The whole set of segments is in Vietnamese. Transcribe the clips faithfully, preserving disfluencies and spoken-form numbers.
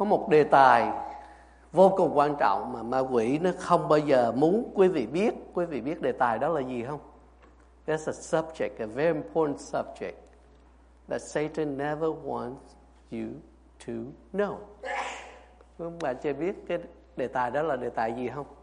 Có một đề tài vô cùng quan trọng mà ma quỷ nó không bao giờ muốn quý vị biết. Quý vị biết đề tài đó là gì không? That's a subject, a very important subject that Satan never wants you to know. Các bạn chưa biết cái đề tài đó là đề tài gì không?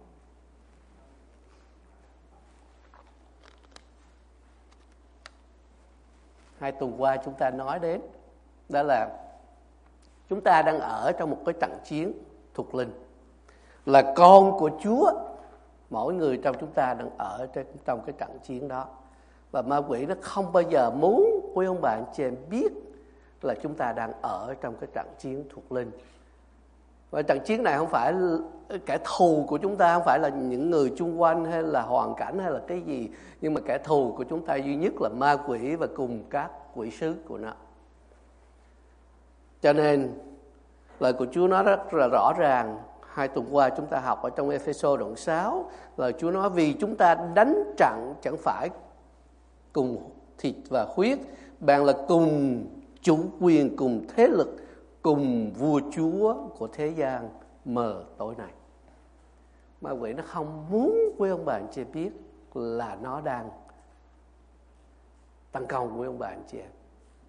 Hai tuần qua chúng ta nói đến, đó là chúng ta đang ở trong một cái trận chiến thuộc linh. Là con của Chúa, mỗi người trong chúng ta đang ở trong cái trận chiến đó. Và ma quỷ nó không bao giờ muốn quý ông bà anh chị em biết là chúng ta đang ở trong cái trận chiến thuộc linh. Và trận chiến này không phải kẻ thù của chúng ta, không phải là những người chung quanh hay là hoàn cảnh hay là cái gì, nhưng mà kẻ thù của chúng ta duy nhất là ma quỷ và cùng các quỷ sứ của nó. Cho nên lời của Chúa nói rất là rõ ràng. Hai tuần qua chúng ta học ở trong Ê-phê-sô đoạn sáu, lời Chúa nói vì chúng ta đánh trận chẳng phải cùng thịt và huyết, bạn là cùng chủ quyền, cùng thế lực, cùng vua chúa của thế gian mờ tối này. Ma quỷ nó không muốn quý ông bà anh chị biết là nó đang tấn công quý ông bà anh chị em.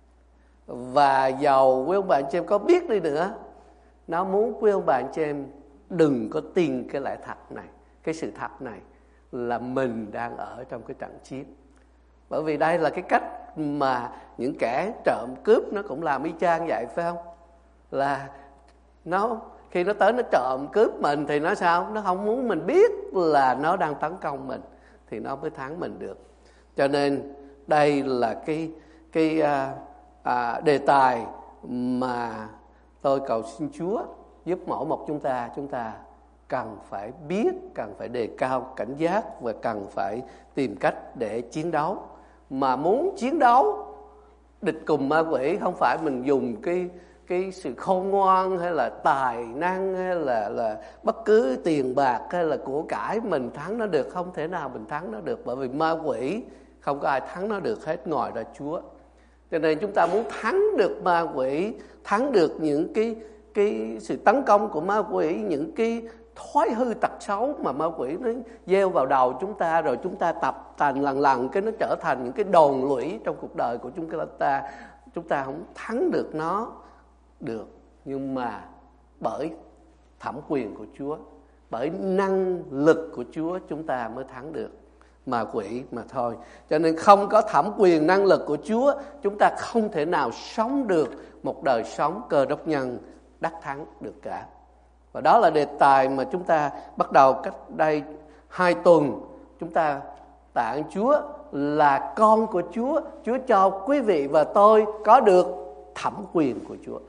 Và dầu quý ông bà anh chị em có biết đi nữa, nó muốn quý ông bà anh chị em đừng có tin cái lẽ thật này, cái sự thật này là mình đang ở trong cái trận chiến. Bởi vì đây là cái cách mà những kẻ trộm cướp nó cũng làm y chang vậy, phải không? Là nó khi nó tới nó trộm cướp mình thì nó sao? Nó không muốn mình biết là nó đang tấn công mình thì nó mới thắng mình được. Cho nên đây là cái cái à, à, đề tài mà tôi cầu xin Chúa giúp mỗi một chúng ta chúng ta cần phải biết, cần phải đề cao cảnh giác và cần phải tìm cách để chiến đấu. Mà muốn chiến đấu địch cùng ma quỷ không phải mình dùng cái cái sự khôn ngoan hay là tài năng hay là là bất cứ tiền bạc hay là của cải mình thắng nó được. Không thể nào mình thắng nó được, bởi vì ma quỷ không có ai thắng nó được hết ngoài ra Chúa. Cho nên chúng ta muốn thắng được ma quỷ, thắng được những cái cái sự tấn công của ma quỷ, những cái thói hư tật xấu mà ma quỷ nó gieo vào đầu chúng ta, rồi chúng ta tập thành lần lần cái nó trở thành những cái đòn lũy trong cuộc đời của chúng ta. Chúng ta không thắng được nó được, nhưng mà bởi thẩm quyền của Chúa, bởi năng lực của Chúa chúng ta mới thắng được ma quỷ mà thôi. Cho nên không có thẩm quyền năng lực của Chúa, chúng ta không thể nào sống được một đời sống Cơ Đốc nhân đắc thắng được cả. Và đó là đề tài mà chúng ta bắt đầu cách đây hai tuần. Chúng ta tạ ơn Chúa là con của Chúa. Chúa cho quý vị và tôi có được thẩm quyền của Chúa,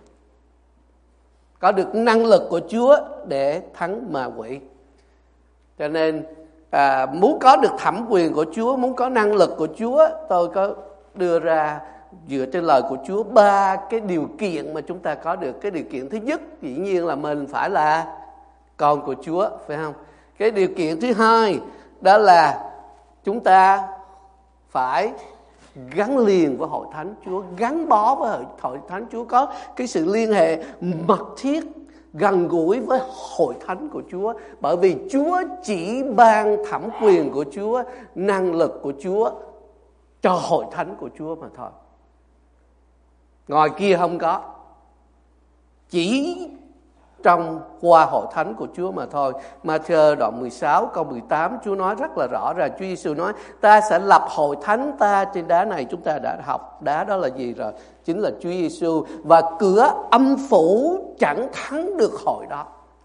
có được năng lực của Chúa để thắng ma quỷ. Cho nên à, muốn có được thẩm quyền của Chúa, muốn có năng lực của Chúa, tôi có đưa ra dựa trên lời của Chúa ba cái điều kiện mà chúng ta có được. Cái điều kiện thứ nhất dĩ nhiên là mình phải là con của Chúa, phải không? Cái điều kiện thứ hai đó là chúng ta phải gắn liền với hội thánh Chúa, gắn bó với hội thánh Chúa, có cái sự liên hệ mật thiết, gần gũi với hội thánh của Chúa. Bởi vì Chúa chỉ ban thẩm quyền của Chúa, năng lực của Chúa cho hội thánh của Chúa mà thôi. Ngoài kia không có, chỉ trong qua hội thánh của Chúa mà thôi. Ma-thi-ơ đoạn mười sáu câu mười tám Chúa nói rất là rõ ràng. Chúa Giêsu nói ta sẽ lập hội thánh ta trên đá này. Chúng ta đã học đá đó là gì rồi? Chính là Chúa Giêsu. Và cửa âm phủ chẳng thắng được hội đó.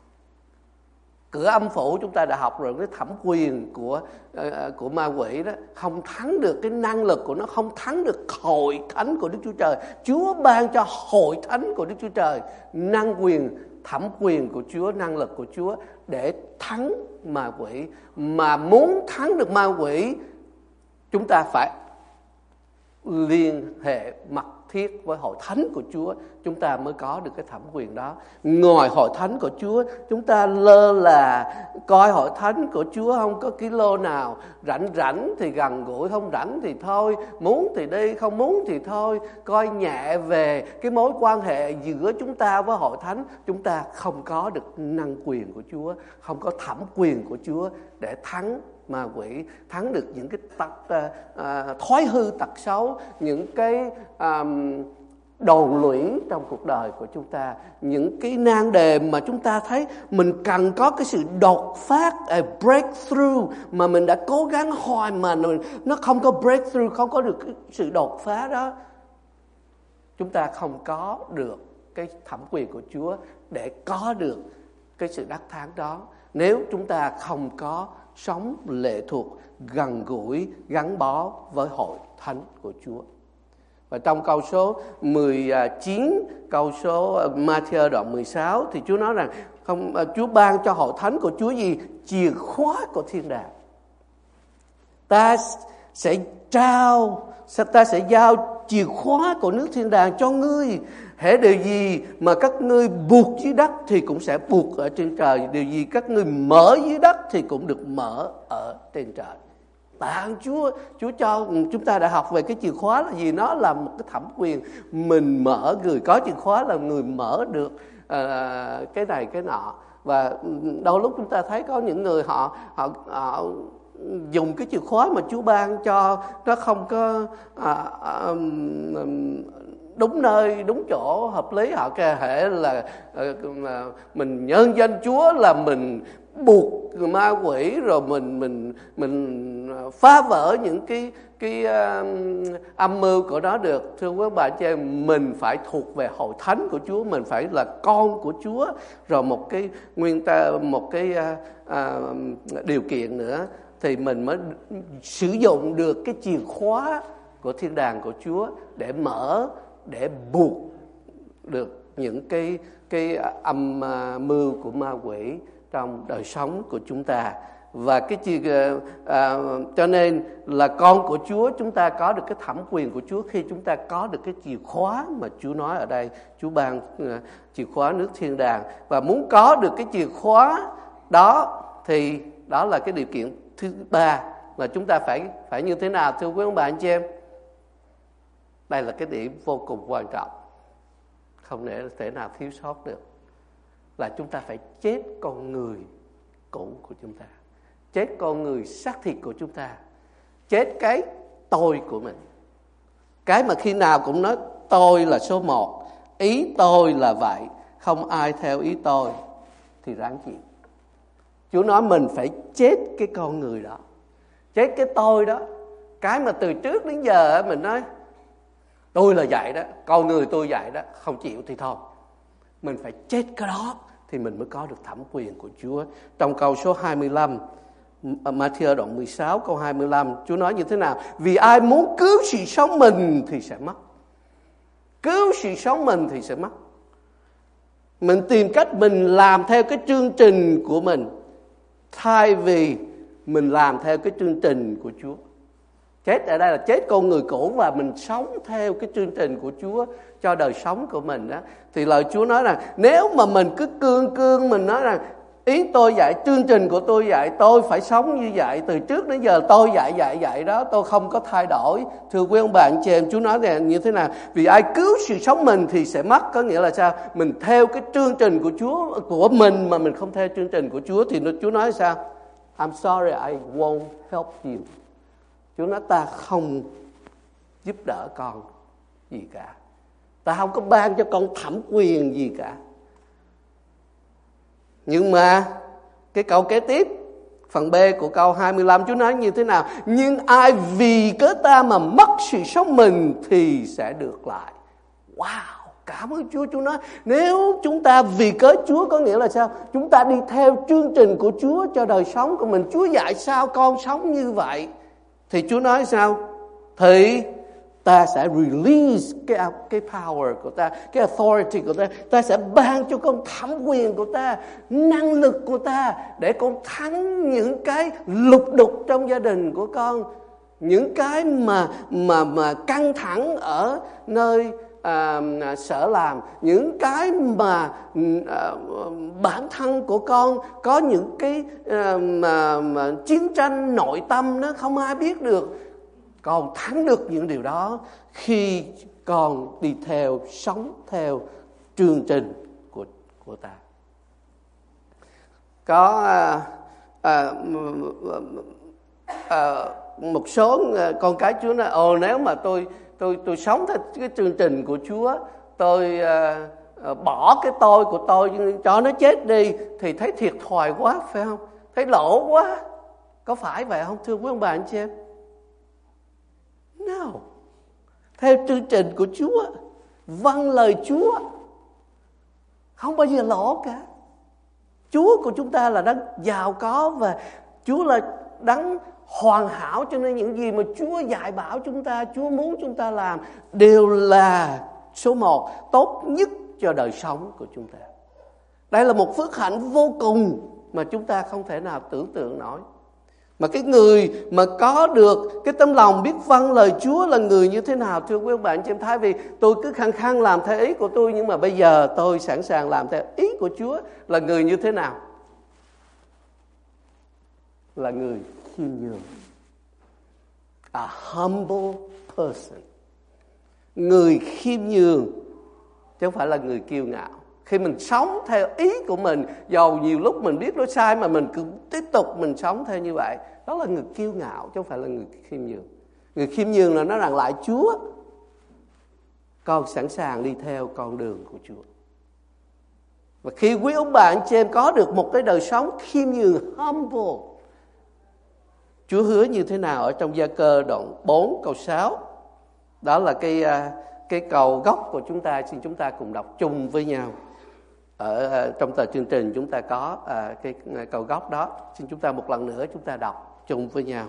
Cửa âm phủ chúng ta đã học rồi, cái thẩm quyền của uh, của ma quỷ đó không thắng được, cái năng lực của nó không thắng được hội thánh của Đức Chúa Trời. Chúa ban cho hội thánh của Đức Chúa Trời năng quyền, thẩm quyền của Chúa, năng lực của Chúa để thắng ma quỷ. Mà muốn thắng được ma quỷ, chúng ta phải liên hệ mật thiết với hội thánh của Chúa, chúng ta mới có được cái thẩm quyền đó. Ngoài hội thánh của Chúa, chúng ta lơ là coi hội thánh của Chúa không có cái lô nào, rảnh rảnh thì gần gũi, không rảnh thì thôi, muốn thì đi, không muốn thì thôi. Coi nhẹ về cái mối quan hệ giữa chúng ta với hội thánh, chúng ta không có được năng quyền của Chúa, không có thẩm quyền của Chúa để thắng ma quỷ, thắng được những cái tật uh, thói hư tật xấu, những cái um, đồn lũy trong cuộc đời của chúng ta, những cái nan đề mà chúng ta thấy mình cần có cái sự đột phát, a breakthrough, mà mình đã cố gắng hoài mà nó không có breakthrough, không có được cái sự đột phá đó. Chúng ta không có được cái thẩm quyền của Chúa để có được cái sự đắc thắng đó, nếu chúng ta không có sống lệ thuộc, gần gũi, gắn bó với hội thánh của Chúa. Và trong câu số mười chín, câu số Ma-thi-ơ đoạn mười sáu thì Chúa nói rằng không, Chúa ban cho hội thánh của Chúa gì? Chìa khóa của thiên đàng. Ta sẽ trao, ta sẽ giao chìa khóa của nước thiên đàng cho ngươi. Hễ điều gì mà các ngươi buộc dưới đất thì cũng sẽ buộc ở trên trời, điều gì các ngươi mở dưới đất thì cũng được mở ở trên trời. Tạ ơn Chúa, Chúa cho chúng ta đã học về cái chìa khóa là gì? Nó là một cái thẩm quyền, mình mở, người có chìa khóa là người mở được uh, cái này cái nọ. Và đôi lúc chúng ta thấy có những người họ họ, họ dùng cái chìa khóa mà Chúa ban cho nó không có uh, um, đúng nơi, đúng chỗ, hợp lý. Họ kể hệ là uh, mình nhân danh Chúa là mình buộc ma quỷ, rồi mình mình mình phá vỡ những cái cái uh, âm mưu của nó được. Thưa quý bà chị em, mình phải thuộc về hội thánh của Chúa, mình phải là con của Chúa. Rồi một cái nguyên ta một cái uh, uh, điều kiện nữa thì mình mới sử dụng được cái chìa khóa của thiên đàng của Chúa để mở, để buộc được những cái cái âm uh, mưu của ma quỷ trong đời sống của chúng ta. Và cái chi, à, cho nên là con của Chúa, chúng ta có được cái thẩm quyền của Chúa khi chúng ta có được cái chìa khóa mà Chúa nói ở đây. Chúa ban uh, chìa khóa nước thiên đàng. Và muốn có được cái chìa khóa đó thì đó là cái điều kiện thứ ba, là chúng ta phải phải như thế nào thưa quý ông bà anh chị em? Đây là cái điểm vô cùng quan trọng, không thể nào thiếu sót được, là chúng ta phải chết con người cũ của chúng ta, chết con người xác thịt của chúng ta, chết cái tôi của mình. Cái mà khi nào cũng nói tôi là số một, ý tôi là vậy, không ai theo ý tôi thì ráng chịu. Chúa nói mình phải chết cái con người đó, chết cái tôi đó. Cái mà từ trước đến giờ mình nói tôi là vậy đó, con người tôi vậy đó, không chịu thì thôi. Mình phải chết cái đó thì mình mới có được thẩm quyền của Chúa. Trong câu số hai mươi lăm, Ma-thi-ơ đoạn mười sáu câu hai mươi lăm, Chúa nói như thế nào? Vì ai muốn cứu sự sống mình thì sẽ mất. Cứu sự sống mình thì sẽ mất. Mình tìm cách mình làm theo cái chương trình của mình, thay vì mình làm theo cái chương trình của Chúa. Chết ở đây là chết con người cũ và mình sống theo cái chương trình của Chúa cho đời sống của mình đó. Thì lời Chúa nói rằng nếu mà mình cứ cương cương mình nói rằng ý tôi vậy, chương trình của tôi vậy, tôi phải sống như vậy, từ trước đến giờ tôi vậy vậy vậy đó, tôi không có thay đổi. Thưa quý ông bà anh chị em, Chúa nói là như thế nào? Vì ai cứu sự sống mình thì sẽ mất. Có nghĩa là sao? Mình theo cái chương trình của Chúa của mình mà mình không theo chương trình của Chúa thì Chúa nói sao? I'm sorry, I won't help you. Chúa nói ta không giúp đỡ con gì cả, ta không có ban cho con thẩm quyền gì cả. Nhưng mà cái câu kế tiếp, phần B của câu hai mươi lăm, Chúa nói như thế nào? Nhưng ai vì cớ ta mà mất sự sống mình thì sẽ được lại. Wow, cảm ơn Chúa. Chúa nói nếu chúng ta vì cớ Chúa, có nghĩa là sao? Chúng ta đi theo chương trình của Chúa cho đời sống của mình. Chúa dạy sao con sống như vậy, thì Chúa nói sao? Thì ta sẽ release cái, cái power của ta, cái authority của ta. Ta sẽ ban cho con thẩm quyền của ta, năng lực của ta, để con thắng những cái lục đục trong gia đình của con, những cái mà mà mà căng thẳng ở nơi à, sợ làm, những cái mà à, bản thân của con có những cái à, mà, mà chiến tranh nội tâm nó không ai biết được. Con thắng được những điều đó khi con đi theo, sống theo chương trình của, của ta. Có à, à, à, một số con cái Chúa nói, ồ nếu mà tôi tôi tôi sống theo cái chương trình của Chúa, tôi à, à, bỏ cái tôi của tôi cho nó chết đi thì thấy thiệt thòi quá, phải không? Thấy lỗ quá. Có phải vậy không thưa quý ông bà anh chị em? No. Theo chương trình của Chúa, vâng lời Chúa, không bao giờ lỗ cả. Chúa của chúng ta là đấng giàu có và Chúa là đấng hoàn hảo, cho nên những gì mà Chúa dạy bảo chúng ta, Chúa muốn chúng ta làm đều là số một, tốt nhất cho đời sống của chúng ta. Đây là một phước hạnh vô cùng mà chúng ta không thể nào tưởng tượng nổi. Mà cái người mà có được cái tấm lòng biết vâng lời Chúa là người như thế nào thưa quý ông bạn chị em? Thay vì tôi cứ khăng khăng làm theo ý của tôi, nhưng mà bây giờ tôi sẵn sàng làm theo ý của Chúa là người như thế nào? Là người khiêm nhường. A humble person. Người khiêm nhường chứ không phải là người kiêu ngạo. Khi mình sống theo ý của mình, dầu nhiều lúc mình biết nó sai mà mình cứ tiếp tục mình sống theo như vậy, đó là người kiêu ngạo chứ không phải là người khiêm nhường. Người khiêm nhường là nó rằng lại Chúa, con sẵn sàng đi theo con đường của Chúa. Và khi quý ông bà anh chị em có được một cái đời sống khiêm nhường, humble, Chúa hứa như thế nào ở trong Gia Cơ đoạn bốn câu sáu? Đó là cái cái câu gốc của chúng ta, xin chúng ta cùng đọc chung với nhau. Ở trong tờ chương trình chúng ta có à, cái câu gốc đó. Xin chúng ta một lần nữa chúng ta đọc chung với nhau.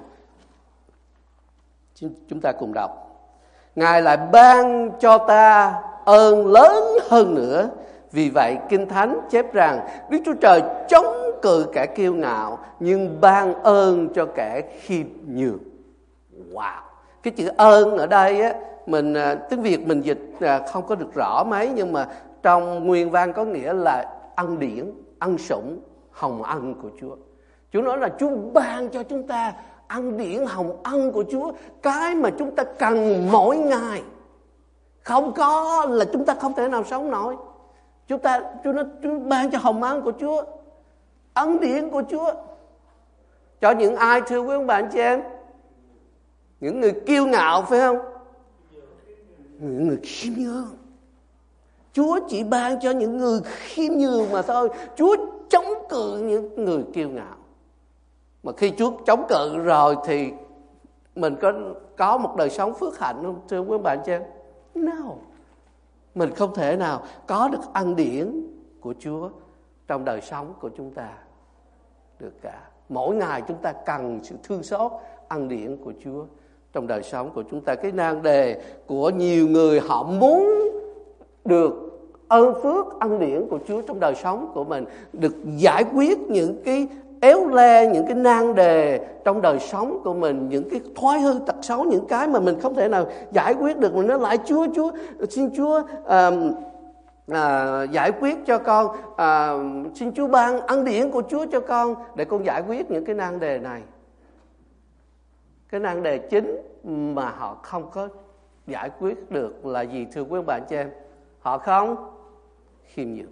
Xin chúng ta cùng đọc. Ngài lại ban cho ta ơn lớn hơn nữa. Vì vậy Kinh Thánh chép rằng Đức Chúa Trời chống cự kẻ kiêu ngạo, nhưng ban ơn cho kẻ khiêm nhường. Wow! Cái chữ ơn ở đây á, mình tiếng Việt mình dịch không có được rõ mấy, nhưng mà trong nguyên văn có nghĩa là ân điển, ân sủng, hồng ân của Chúa. Chúa nói là Chúa ban cho chúng ta ân điển, hồng ân của Chúa, cái mà chúng ta cần mỗi ngày. Không có là chúng ta không thể nào sống nổi. Chúng ta Chúa nói Chúa ban cho hồng ân của Chúa, ân điển của Chúa cho những ai thưa quý ông bà anh chị em? Những người kiêu ngạo phải không? Những người khiêm nhường. Chúa chỉ ban cho những người khiêm nhường mà thôi. Chúa chống cự những người kiêu ngạo. Mà khi Chúa chống cự rồi thì mình có có một đời sống phước hạnh không thưa quý bạn chị em? No. Mình không thể nào có được ân điển của Chúa trong đời sống của chúng ta được cả. Mỗi ngày chúng ta cần sự thương xót, ân điển của Chúa trong đời sống của chúng ta. Cái nan đề của nhiều người, họ muốn được ơn phước, ân điển của Chúa trong đời sống của mình, được giải quyết những cái éo le, những cái nan đề trong đời sống của mình, những cái thói hư tật xấu, những cái mà mình không thể nào giải quyết được. Mình nói lại Chúa, Chúa xin Chúa à, à, giải quyết cho con, à, xin Chúa ban ân điển của Chúa cho con để con giải quyết những cái nan đề này. Cái nan đề chính mà họ không có giải quyết được là gì thưa quý bạn chị em? Họ không khiêm nhường.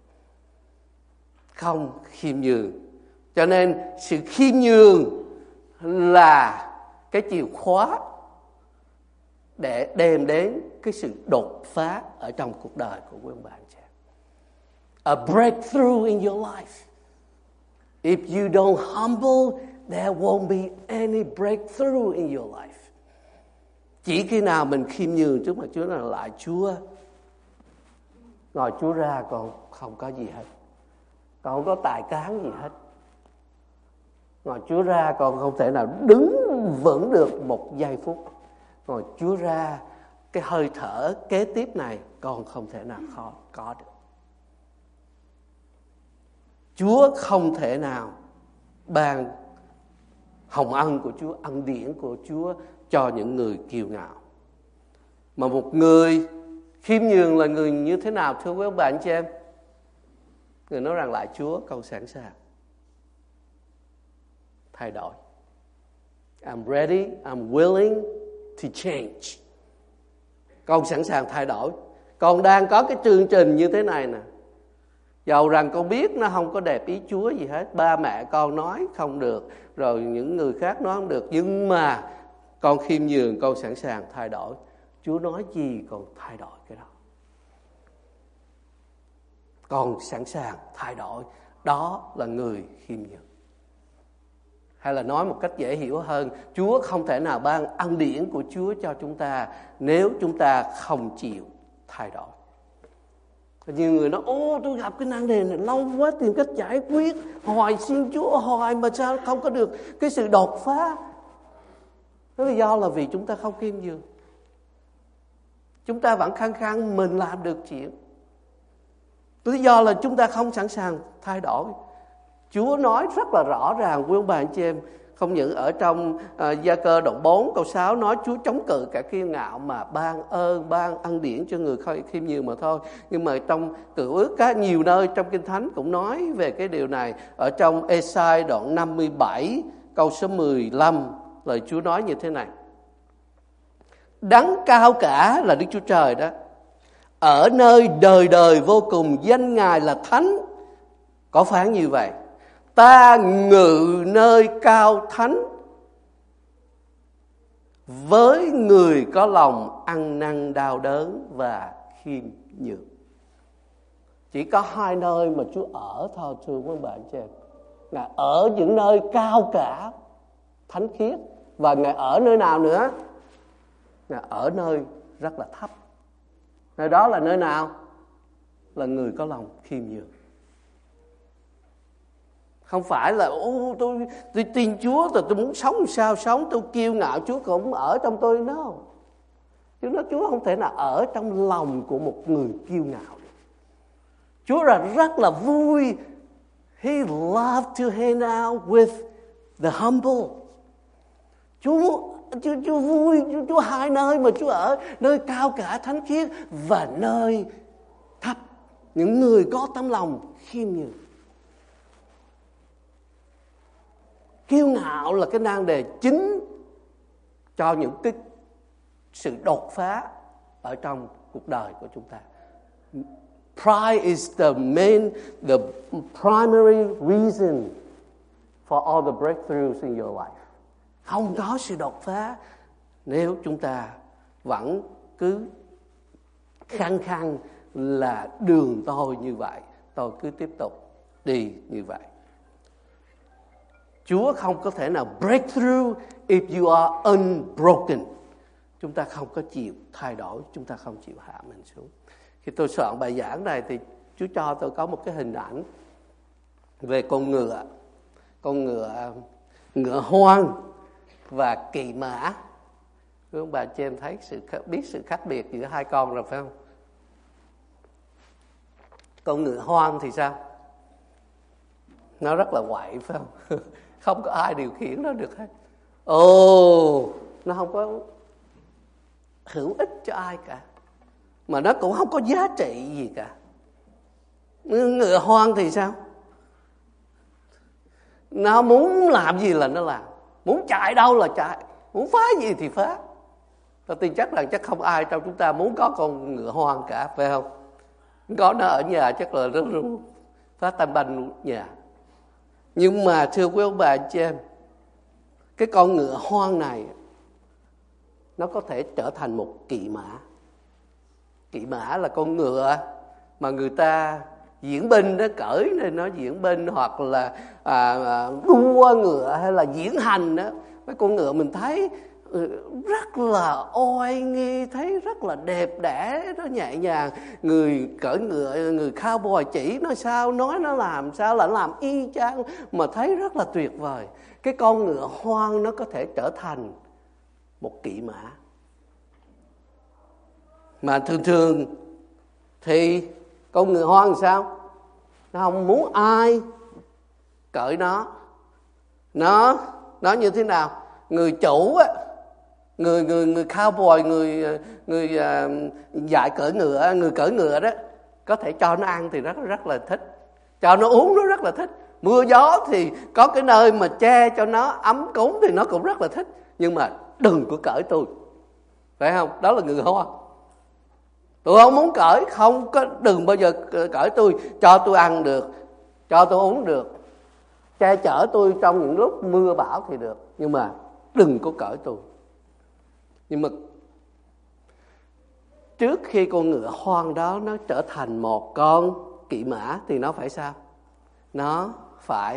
Không khiêm nhường. Cho nên sự khiêm nhường là cái chìa khóa để đem đến cái sự đột phá ở trong cuộc đời của quý bạn chị em. A breakthrough in your life. If you don't humble, there won't be any breakthrough in your life. Chỉ khi nào mình khiêm nhường trước mặt Chúa là lại Chúa, ngoài Chúa ra còn không có gì hết, còn không có tài cán gì hết. Ngoài Chúa ra còn không thể nào đứng vững được một giây phút. Ngoài Chúa ra cái hơi thở kế tiếp này còn không thể nào khó có được. Chúa không thể nào ban hồng ân của Chúa, ân điển của Chúa cho những người kiêu ngạo. Mà một người Khiêm nhường là người như thế nào thưa quý ông bà anh chị em? Người nói rằng lại Chúa, con sẵn sàng thay đổi. I'm ready, I'm willing to change. Con sẵn sàng thay đổi. Con đang có cái chương trình như thế này nè. Dầu rằng con biết nó không có đẹp ý Chúa gì hết. Ba mẹ con nói không được, rồi những người khác nói không được. Nhưng mà con khiêm nhường, con sẵn sàng thay đổi. Chúa nói gì con thay đổi cái đó. Con sẵn sàng thay đổi. Đó là người khiêm nhường. Hay là nói một cách dễ hiểu hơn, Chúa không thể nào ban ân điển của Chúa cho chúng ta nếu chúng ta không chịu thay đổi. Nhiều người nói, ô tôi gặp cái nan đề này lâu quá, tìm cách giải quyết, hoài xin Chúa, hoài mà sao không có được cái sự đột phá. Đó là do là vì chúng ta không khiêm nhường. Chúng ta vẫn khăng khăng mình làm được chuyện. Lý do là chúng ta không sẵn sàng thay đổi. Chúa nói rất là rõ ràng quý ông bà anh chị em, không những ở trong uh, Gia Cơ đoạn bốn câu sáu nói Chúa chống cự cả kiêu ngạo mà ban ơn, ban ân điển cho người khiêm nhường mà thôi. Nhưng mà trong Cựu Ước có nhiều nơi trong Kinh Thánh cũng nói về cái điều này. Ở trong Ê-sai đoạn năm mươi bảy câu số mười lăm, lời Chúa nói như thế này: Đấng cao cả là Đức Chúa Trời đó, ở nơi đời đời vô cùng, danh Ngài là thánh. Có phán như vậy: Ta ngự nơi cao thánh với người có lòng ăn năn đau đớn và khiêm nhường. Chỉ có hai nơi mà Chúa ở thôi thưa quý bạn chị em. Ngài ở những nơi cao cả, thánh khiết. Và Ngài ở nơi nào nữa? Ngài ở nơi rất là thấp. Nơi đó là nơi nào? Là người có lòng khiêm nhường. Không phải là ô tôi, tôi tin Chúa rồi tôi muốn sống sao sống, tôi kiêu ngạo Chúa cũng ở trong tôi. No. Chúa nói Chúa không thể nào ở trong lòng của một người kiêu ngạo. Chúa là rất là vui. He loved to hang out with the humble. Chúa, Chúa, Chúa vui, Chúa, Chúa hai nơi mà Chúa ở, nơi cao cả thánh khiết và nơi thấp. Những người có tấm lòng khiêm nhường. Kiêu ngạo là cái nan đề chính cho những cái sự đột phá ở trong cuộc đời của chúng ta. Pride is the main, the primary reason for all the breakthroughs in your life. Không có sự đột phá nếu chúng ta vẫn cứ khăng khăng là đường tôi như vậy, tôi cứ tiếp tục đi như vậy. Chúa không có thể nào break through if you are unbroken. Chúng ta không có chịu thay đổi, chúng ta không chịu hạ mình xuống. Khi tôi soạn bài giảng này thì Chúa cho tôi có một cái hình ảnh về con ngựa, con ngựa ngựa hoang và kỳ mã. Quý ông bà chị em thấy sự biết sự khác biệt giữa hai con rồi phải không? Con ngựa hoang thì sao? Nó rất là quậy phải không? Không có ai điều khiển nó được hết. Ồ, nó không có hữu ích cho ai cả. Mà nó cũng không có giá trị gì cả. Ngựa hoang thì sao? Nó muốn làm gì là nó làm. Muốn chạy đâu là chạy. Muốn phá gì thì phá. Tôi tin chắc là chắc không ai trong chúng ta muốn có con ngựa hoang cả, phải không? Có nó ở nhà chắc là rất rất phá tan banh nhà. Nhưng mà thưa quý ông bà chị em, cái con ngựa hoang này nó có thể trở thành một kỵ mã. Kỵ mã là con ngựa mà người ta diễn binh đó, cởi nên nó diễn binh, hoặc là à, đua ngựa hay là diễn hành đó. Mấy con ngựa mình thấy rất là oai nghi, thấy rất là đẹp đẽ, nó nhẹ nhàng. Người cởi ngựa, người cowboy chỉ nó sao, nói nó làm sao là nó làm y chang, mà thấy rất là tuyệt vời. Cái con ngựa hoang nó có thể trở thành một kỵ mã. Mà thường thường thì con ngựa hoang làm sao? Nó không muốn ai cởi nó. Nó nó như thế nào? Người chủ á, người người người cowboy, người người uh, dạy cưỡi ngựa, người cưỡi ngựa đó, có thể cho nó ăn thì rất rất là thích, cho nó uống nó rất là thích, mưa gió thì có cái nơi mà che cho nó ấm cúng thì nó cũng rất là thích, nhưng mà đừng có cởi tôi, phải không? Đó là người Hoa. Tôi không muốn cởi, không có, đừng bao giờ cởi tôi, cho tôi ăn được, cho tôi uống được, che chở tôi trong những lúc mưa bão thì được, nhưng mà đừng có cởi tôi. Nhưng mà trước khi con ngựa hoang đó nó trở thành một con kỵ mã thì nó phải sao? Nó phải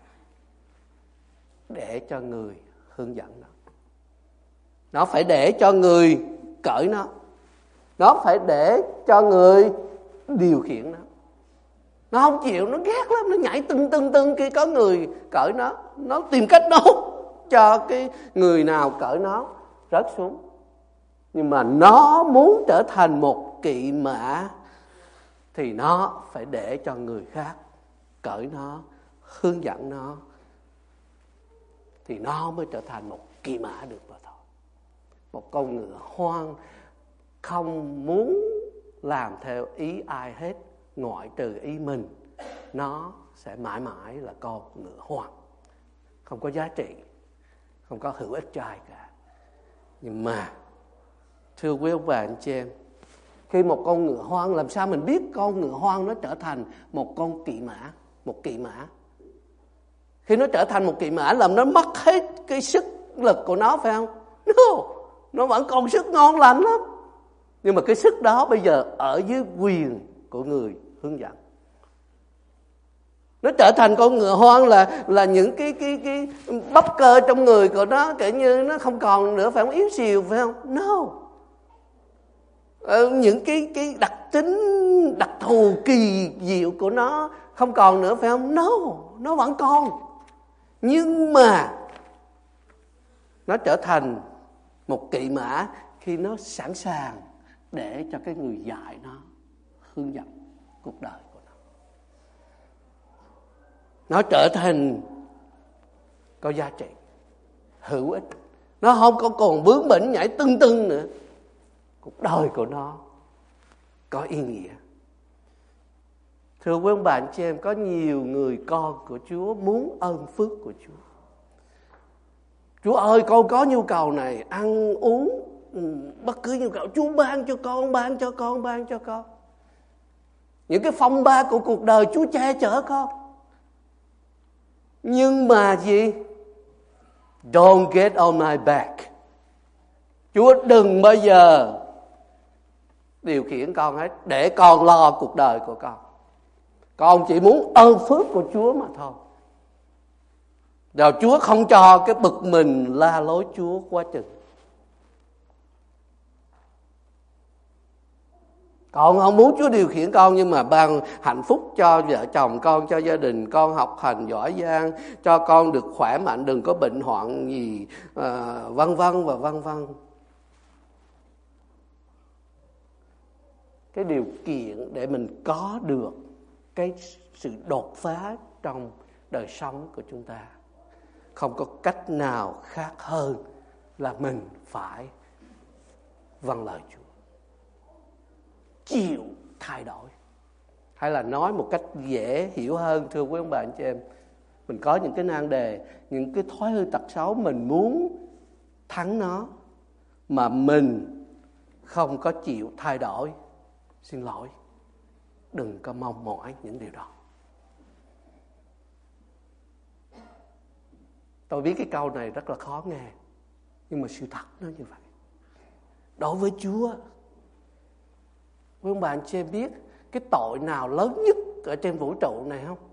để cho người hướng dẫn nó. Nó phải để cho người cởi nó. Nó phải để cho người điều khiển nó. Nó không chịu, nó ghét lắm, nó nhảy tưng tưng tưng khi có người cởi nó. Nó tìm cách nó hút cho cái người nào cởi nó rớt xuống. Nhưng mà nó muốn trở thành một kỵ mã thì nó phải để cho người khác cởi nó, hướng dẫn nó, thì nó mới trở thành một kỵ mã được mà thôi. Một con ngựa hoang không muốn làm theo ý ai hết ngoại trừ ý mình, nó sẽ mãi mãi là con ngựa hoang, không có giá trị, không có hữu ích cho ai cả. Nhưng mà thưa quý ông bà anh chị em, khi một con ngựa hoang, làm sao mình biết con ngựa hoang nó trở thành một con kỵ mã, một kỵ mã? Khi nó trở thành một kỵ mã làm nó mất hết cái sức lực của nó, phải không? No, nó vẫn còn sức ngon lành lắm. Nhưng mà cái sức đó bây giờ ở dưới quyền của người hướng dẫn. Nó trở thành con ngựa hoang là là những cái cái cái bắp cơ trong người của nó kiểu như nó không còn nữa, phải không? Yếu xìu, phải không? No. Ờ, những cái cái đặc tính đặc thù kỳ diệu của nó không còn nữa, phải không? No, nó vẫn còn. Nhưng mà nó trở thành một kỵ mã khi nó sẵn sàng để cho cái người dạy nó hướng dẫn cuộc đời của nó. Nó trở thành có giá trị, hữu ích. Nó không có còn bướng bỉnh nhảy tưng tưng nữa. Cuộc đời của nó có ý nghĩa. Thưa quý ông bà anh chị em, có nhiều người con của Chúa muốn ơn phước của Chúa. Chúa ơi, con có nhu cầu này, ăn uống, bất cứ nhu cầu, Chúa ban cho con, ban cho con, ban cho con. Những cái phong ba của cuộc đời Chúa che chở con. Nhưng mà gì? Don't get on my back. Chúa đừng bao giờ điều khiển con hết, để con lo cuộc đời của con. Con chỉ muốn ơn phước của Chúa mà thôi. Rồi Chúa không cho cái bực mình la lối Chúa quá chừng. Con không muốn Chúa điều khiển con, nhưng mà ban hạnh phúc cho vợ chồng con, cho gia đình con học hành giỏi giang, cho con được khỏe mạnh, đừng có bệnh hoạn gì, à, vân vân và vân vân. Cái điều kiện để mình có được cái sự đột phá trong đời sống của chúng ta không có cách nào khác hơn là mình phải vâng lời Chúa, chịu thay đổi. Hay là nói một cách dễ hiểu hơn, thưa quý ông bà anh chị em, mình có những cái nan đề, những cái thói hư tật xấu, mình muốn thắng nó mà mình không có chịu thay đổi. Xin lỗi, đừng có mong mỏi những điều đó. Tôi biết cái câu này rất là khó nghe, nhưng mà sự thật nó như vậy. Đối với Chúa, quý ông bà anh chị em biết cái tội nào lớn nhất ở trên vũ trụ này không?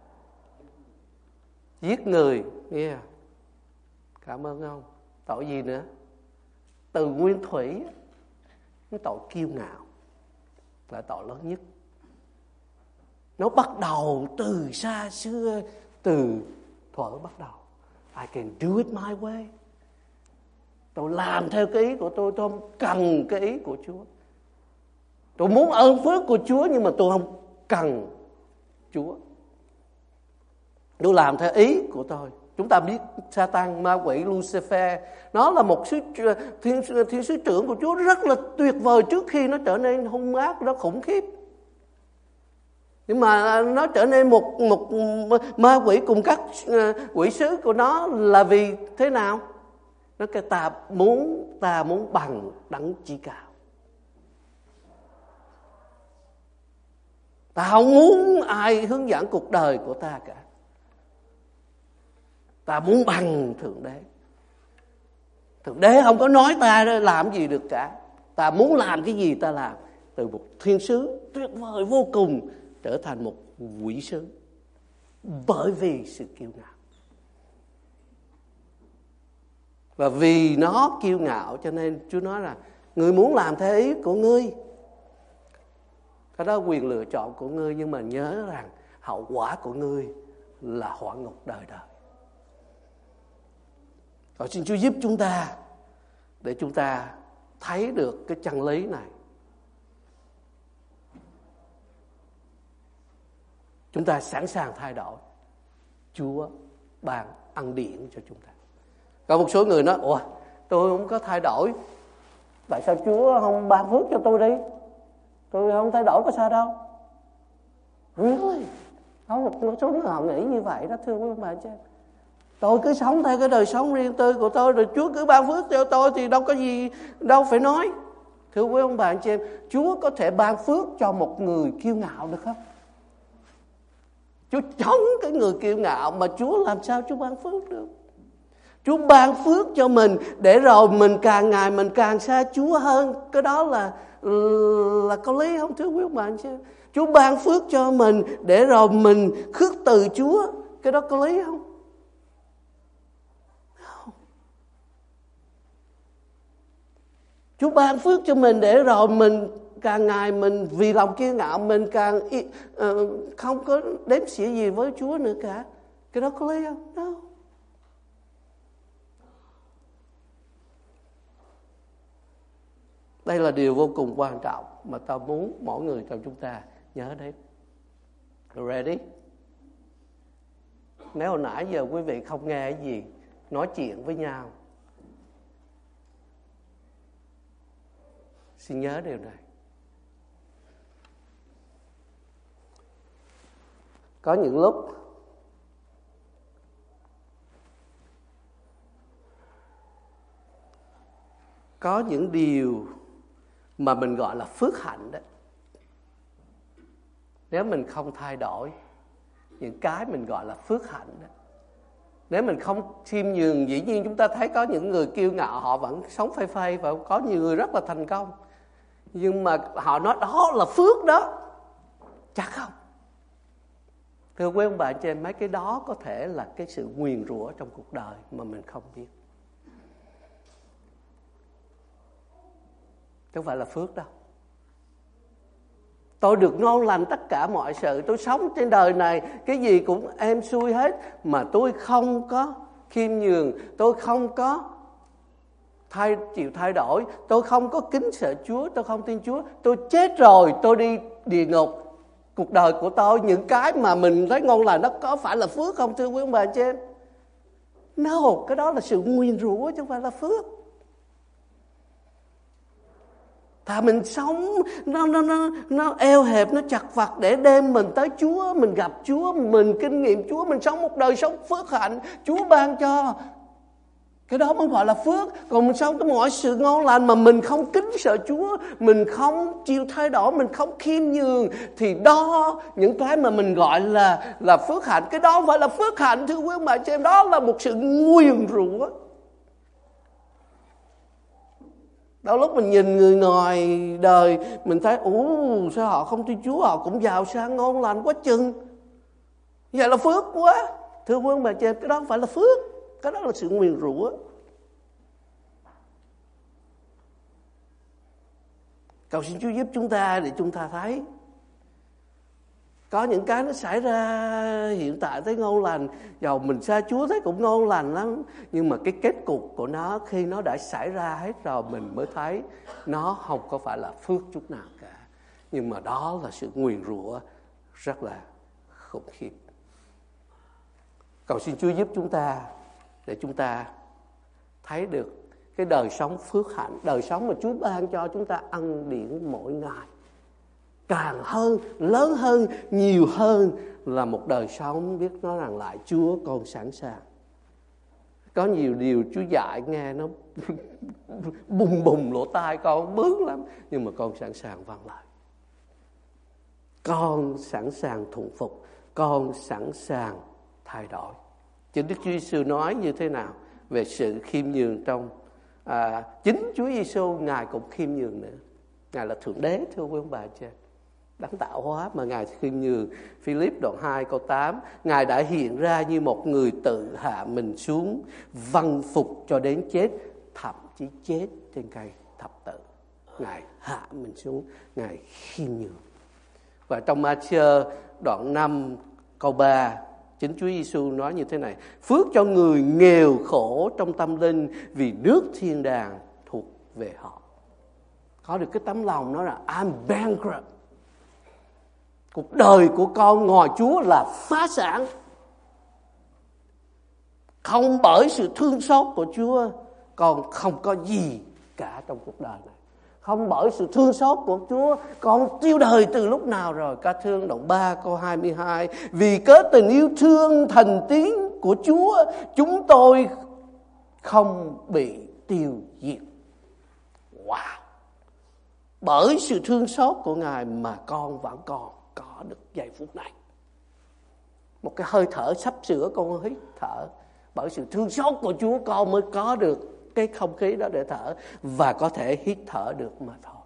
Giết người, nghe. Yeah. Cảm ơn ông. Tội gì nữa? Từ nguyên thủy, cái tội kiêu ngạo là tội lớn nhất. Nó bắt đầu từ xa xưa, từ thuở bắt đầu. I can do it my way. Tôi làm theo cái ý của tôi, tôi không cần cái ý của Chúa. Tôi muốn ơn phước của Chúa, nhưng mà tôi không cần Chúa. Tôi làm theo ý của tôi, Chúng ta biết Satan, ma quỷ, Lucifer, nó là một sứ thiên, thiên sứ trưởng của Chúa rất là tuyệt vời trước khi nó trở nên hung ác, nó khủng khiếp. Nhưng mà nó trở nên một một ma quỷ cùng các quỷ sứ của nó là vì thế nào? Nó kêu ta muốn ta muốn bằng đấng chí cao. Ta không muốn ai hướng dẫn cuộc đời của ta cả. Ta muốn bằng Thượng Đế. Thượng Đế không có nói ta làm gì được cả. Ta muốn làm cái gì ta làm. Từ một thiên sứ tuyệt vời vô cùng trở thành một quỷ sứ. Bởi vì sự kiêu ngạo. Và vì nó kiêu ngạo cho nên Chúa nói là ngươi muốn làm theo ý của ngươi. Cái đó quyền lựa chọn của ngươi, nhưng mà nhớ rằng hậu quả của ngươi là hỏa ngục đời đời. Và xin Chúa giúp chúng ta để chúng ta thấy được cái chân lý này. Chúng ta sẵn sàng thay đổi. Chúa ban ân điển cho chúng ta. Có một số người nói, ủa tôi không có thay đổi, tại sao Chúa không ban phước cho tôi đi? Tôi không thay đổi có sao đâu. Really? Không, một số người họ nghĩ như vậy đó, thưa quý ông bà chị. Tôi cứ sống theo cái đời sống riêng tư của tôi, rồi Chúa cứ ban phước cho tôi thì đâu có gì đâu phải nói. Thưa quý ông bà anh chị em, Chúa có thể ban phước cho một người kiêu ngạo được không? Chúa chống cái người kiêu ngạo, mà Chúa làm sao Chúa ban phước được? Chúa ban phước cho mình để rồi mình càng ngày mình càng xa Chúa hơn. Cái đó là là có lý không thưa quý ông bà anh chị? Chúa ban phước cho mình để rồi mình khước từ Chúa. Cái đó có lý không? Không. Chúa ban phước cho mình để rồi mình càng ngày mình vì lòng kiêu ngạo mình càng uh, không có đếm xỉa gì với Chúa nữa cả. Cái đó có lý không? Đâu. Đây là điều vô cùng quan trọng mà tao muốn mỗi người trong chúng ta nhớ đến. Ready? Nếu hồi nãy giờ quý vị không nghe cái gì, nói chuyện với nhau, xin nhớ điều này. Có những lúc có những điều mà mình gọi là phước hạnh đó. Nếu mình không thay đổi những cái mình gọi là phước hạnh đó, nếu mình không khiêm nhường, dĩ nhiên chúng ta thấy có những người kiêu ngạo họ vẫn sống phây phây, và có nhiều người rất là thành công, nhưng mà họ nói đó là phước đó, chắc không? Thưa quý ông bà chị em, mấy cái đó có thể là cái sự nguyền rủa trong cuộc đời mà mình không biết. Không phải là phước đâu. Tôi được ngon lành tất cả mọi sự, tôi sống trên đời này cái gì cũng êm xuôi hết, mà tôi không có khiêm nhường, tôi không có thay, chịu thay đổi, tôi không có kính sợ Chúa, tôi không tin Chúa, tôi chết rồi, tôi đi địa ngục. Cuộc đời của tôi, những cái mà mình thấy ngon lành nó có phải là phước không thưa quý ông bà chị em? No, cái đó là sự nguyền rủa chứ không phải là phước. Thà mình sống nó, nó, nó, nó eo hẹp, nó chặt vặt để đem mình tới Chúa, mình gặp Chúa, mình kinh nghiệm Chúa, mình sống một đời sống phước hạnh, Chúa ban cho. Cái đó mới gọi là phước. Còn mình sống tới mọi sự ngon lành mà mình không kính sợ Chúa, mình không chịu thay đổi, mình không khiêm nhường, thì đó, những cái mà mình gọi là là phước hạnh, cái đó không phải là phước hạnh thưa quý ông bà chị em, đó là một sự nguyền rủa. Đôi lúc mình nhìn người ngoài đời, mình thấy ủa sao họ không tin Chúa, họ cũng giàu sang ngon lành quá chừng, vậy là phước quá. Thưa quý ông bà chị em, cái đó không phải là phước, cái đó là sự nguyền rủa. Cầu xin Chúa giúp chúng ta để chúng ta thấy có những cái nó xảy ra hiện tại thấy ngon lành, dầu mình xa Chúa thấy cũng ngon lành lắm, nhưng mà cái kết cục của nó khi nó đã xảy ra hết rồi mình mới thấy nó không có phải là phước chút nào cả, nhưng mà đó là sự nguyền rủa rất là khủng khiếp. Cầu xin Chúa giúp chúng ta để chúng ta thấy được cái đời sống phước hạnh, đời sống mà Chúa ban cho chúng ta ăn điển mỗi ngày. Càng hơn, lớn hơn, nhiều hơn là một đời sống biết nói rằng lại Chúa con sẵn sàng. Có nhiều điều Chúa dạy nghe nó bùng bùng lỗ tai con bướng lắm, nhưng mà con sẵn sàng vâng lời. Con sẵn sàng thuận phục, con sẵn sàng thay đổi. Chính Đức Chúa Giêsu nói như thế nào về sự khiêm nhường trong à, chính Chúa Giêsu Ngài cũng khiêm nhường nữa. Ngài là Thượng Đế, thưa quý ông bà chị em, đấng tạo hóa mà Ngài khiêm nhường. Philip đoạn hai câu tám, Ngài đã hiện ra như một người tự hạ mình xuống, vâng phục cho đến chết, thậm chí chết trên cây thập tự. Ngài hạ mình xuống, Ngài khiêm nhường. Và trong Ma-thi-ơ đoạn năm câu ba, chính Chúa Giêsu nói như thế này: phước cho người nghèo khổ trong tâm linh, vì nước thiên đàng thuộc về họ. Có được cái tấm lòng nói là I'm bankrupt. Cuộc đời của con ngoài Chúa là phá sản. Không bởi sự thương xót của Chúa, con không có gì cả trong cuộc đời này. Không bởi sự thương xót của Chúa, con tiêu đời từ lúc nào rồi. Ca thương đoạn ba câu hai mươi hai, vì cớ tình yêu thương thành tín của Chúa, chúng tôi không bị tiêu diệt. Wow! Bởi sự thương xót của Ngài mà con vẫn còn có được giây phút này. Một cái hơi thở sắp sửa con hít thở. Bởi sự thương xót của Chúa con mới có được cái không khí đó để thở, và có thể hít thở được mà thôi.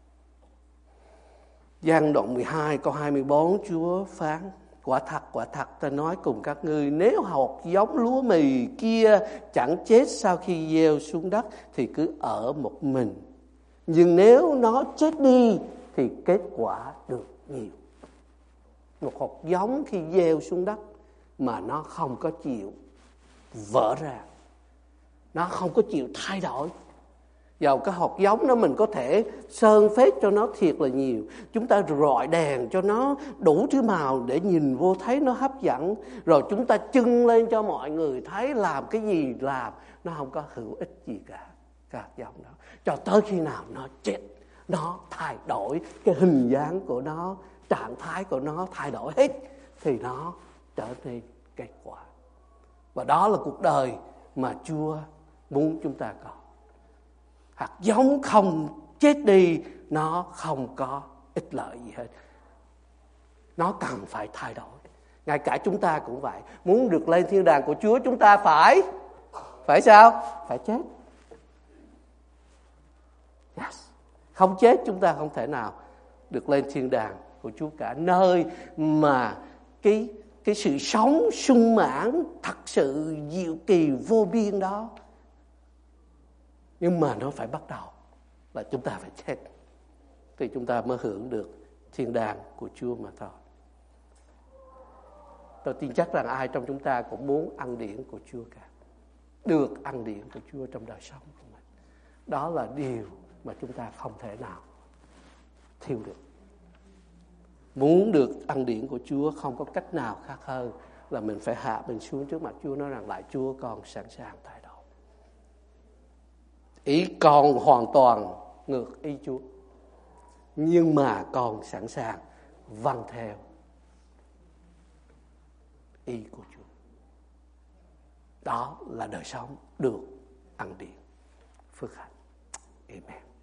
Giăng đoạn mười hai câu hai mươi bốn, Chúa phán: quả thật, quả thật ta nói cùng các ngươi, nếu hột giống lúa mì kia chẳng chết sau khi gieo xuống đất thì cứ ở một mình. Nhưng nếu nó chết đi thì kết quả được nhiều. Một hột giống khi gieo xuống đất mà nó không có chịu vỡ ra, nó không có chịu thay đổi. Dầu cái hột giống đó mình có thể sơn phết cho nó thiệt là nhiều, chúng ta rọi đèn cho nó đủ thứ màu để nhìn vô thấy nó hấp dẫn, rồi chúng ta trưng lên cho mọi người thấy, làm cái gì làm, nó không có hữu ích gì cả. Cái hạt giống đó cho tới khi nào nó chết, nó thay đổi cái hình dáng của nó, trạng thái của nó thay đổi hết, thì nó trở nên kết quả. Và đó là cuộc đời mà Chúa muốn chúng ta có. Hạt giống không chết đi, nó không có ích lợi gì hết. Nó cần phải thay đổi. Ngay cả chúng ta cũng vậy. Muốn được lên thiên đàng của Chúa, chúng ta phải Phải sao? Phải chết. Yes. Không chết chúng ta không thể nào được lên thiên đàng của Chúa cả. Nơi mà cái, cái sự sống sung mãn, thật sự diệu kỳ vô biên đó. Nhưng mà nó phải bắt đầu là chúng ta phải chết, thì chúng ta mới hưởng được thiên đàng của Chúa mà thôi. Tôi tin chắc rằng ai trong chúng ta cũng muốn ăn điển của Chúa cả. Được ăn điển của Chúa trong đời sống của mình. Đó là điều mà chúng ta không thể nào thiếu được. Muốn được ăn điển của Chúa không có cách nào khác hơn là mình phải hạ mình xuống trước mặt Chúa, nói rằng lại Chúa con sẵn sàng thay đổi. Ý con hoàn toàn ngược ý Chúa, nhưng mà con sẵn sàng vâng theo ý của Chúa. Đó là đời sống được ăn điển phước hạnh. Amen.